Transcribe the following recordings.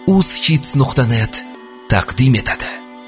uzhits.net taqdim etadi.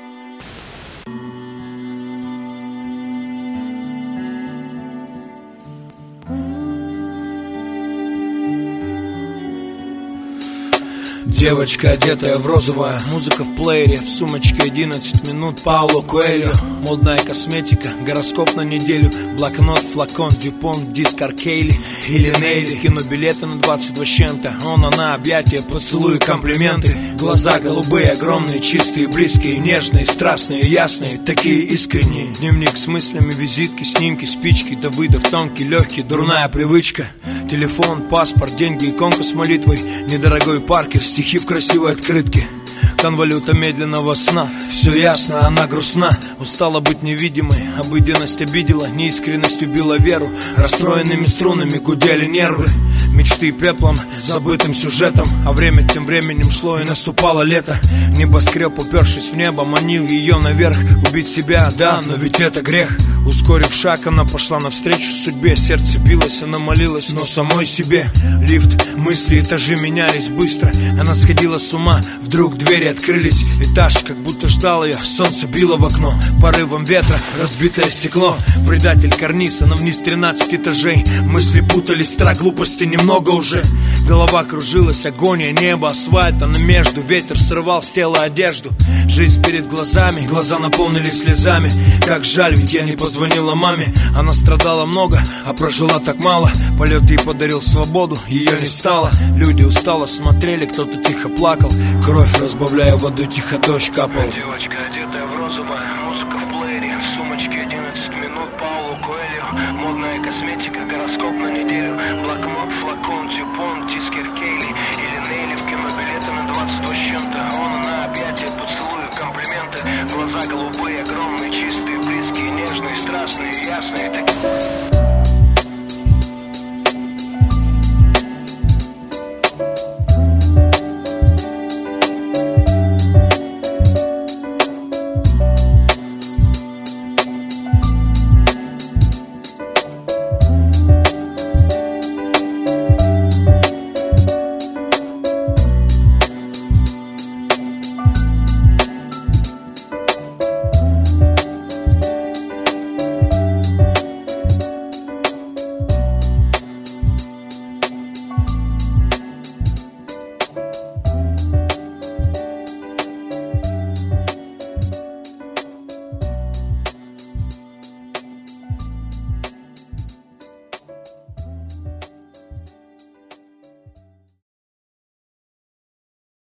Девочка, одетая в розовое, музыка в плеере, в сумочке 11 минут, Пауло Коэльо. Модная косметика, гороскоп на неделю, блокнот, флакон, дюпон, диск Аркейли или Нейли. Кинобилеты на 22 с чем-то, он, она, объятия, поцелуи, комплименты. Глаза голубые, огромные, чистые, близкие, нежные, страстные, ясные, такие искренние. Дневник с мыслями, визитки, снимки, спички, Давыдов, тонкий, легкий, дурная привычка. Телефон, паспорт, деньги, иконка с молитвой, недорогой Паркер, стихи в красивой открытке. Конвалюта медленного сна. Все ясно, она грустна. Устала быть невидимой. Обыденность обидела, неискренность убила веру. Расстроенными струнами гудели нервы. Мечты пеплом, забытым сюжетом. А время тем временем шло, и наступало лето. Небоскреб, упершись в небо, манил ее наверх. Убить себя, да, но ведь это грех. Ускорив шаг, она пошла навстречу судьбе. Сердце билось, она молилась, но самой себе. Лифт, мысли, этажи менялись быстро. Она сходила с ума, вдруг двери открылись. Этаж, как будто ждал ее, солнце било в окно. Порывом ветра, разбитое стекло. Предатель карниз, она вниз 13 этажей. Мысли путались, страх, глупости немного уже. Голова кружилась, агония, небо, асфальт. Она между, ветер срывал с тела одежду. Жизнь перед глазами, глаза наполнились слезами. Как жаль, ведь я не позвонила маме. Она страдала много, а прожила так мало. Полет ей подарил свободу, ее не стало. Люди устало смотрели, кто-то тихо плакал. Кровь разбавляя водой, тихо дождь капал. Девочка, одетая в розовое, музыка в плеере, в сумочке 11 минут, Пауло Коэльо. Модная косметика,